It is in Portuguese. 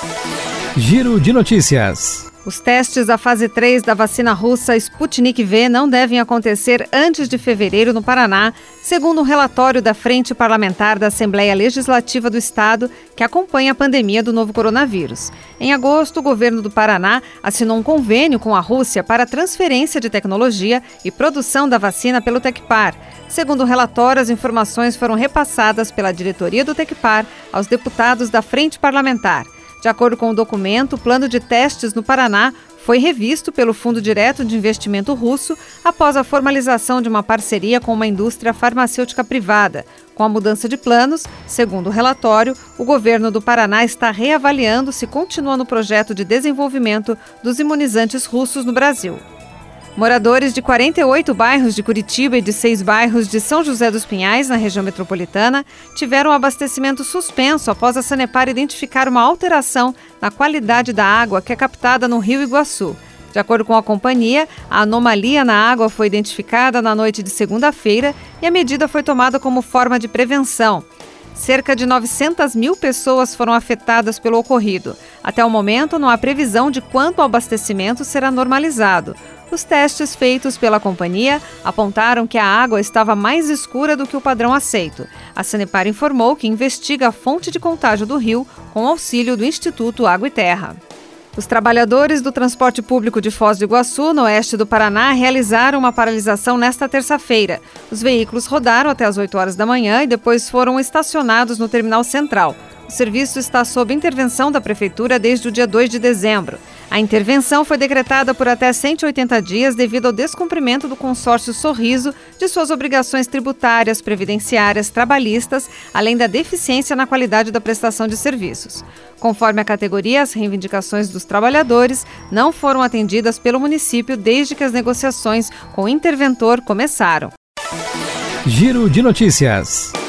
Giro de notícias. Os testes da fase 3 da vacina russa Sputnik V não devem acontecer antes de fevereiro no Paraná, segundo um relatório da Frente Parlamentar da Assembleia Legislativa do Estado, que acompanha a pandemia do novo coronavírus. Em agosto, o governo do Paraná assinou um convênio com a Rússia para transferência de tecnologia e produção da vacina pelo Tecpar. Segundo o relatório, as informações foram repassadas pela diretoria do Tecpar aos deputados da Frente Parlamentar. De acordo com o documento, o plano de testes no Paraná foi revisto pelo Fundo Direto de Investimento Russo após a formalização de uma parceria com uma indústria farmacêutica privada. Com a mudança de planos, segundo o relatório, o governo do Paraná está reavaliando se continua no projeto de desenvolvimento dos imunizantes russos no Brasil. Moradores de 48 bairros de Curitiba e de 6 bairros de São José dos Pinhais, na região metropolitana, tiveram abastecimento suspenso após a Sanepar identificar uma alteração na qualidade da água que é captada no Rio Iguaçu. De acordo com a companhia, a anomalia na água foi identificada na noite de segunda-feira e a medida foi tomada como forma de prevenção. Cerca de 900 mil pessoas foram afetadas pelo ocorrido. Até o momento, não há previsão de quando o abastecimento será normalizado. Os testes feitos pela companhia apontaram que a água estava mais escura do que o padrão aceito. A Sanepar informou que investiga a fonte de contágio do rio com auxílio do Instituto Água e Terra. Os trabalhadores do transporte público de Foz do Iguaçu, no oeste do Paraná, realizaram uma paralisação nesta terça-feira. Os veículos rodaram até as 8 horas da manhã e depois foram estacionados no terminal central. O serviço está sob intervenção da Prefeitura desde o dia 2 de dezembro. A intervenção foi decretada por até 180 dias devido ao descumprimento do consórcio Sorriso de suas obrigações tributárias, previdenciárias, trabalhistas, além da deficiência na qualidade da prestação de serviços. Conforme a categoria, as reivindicações dos trabalhadores não foram atendidas pelo município desde que as negociações com o interventor começaram. Giro de notícias.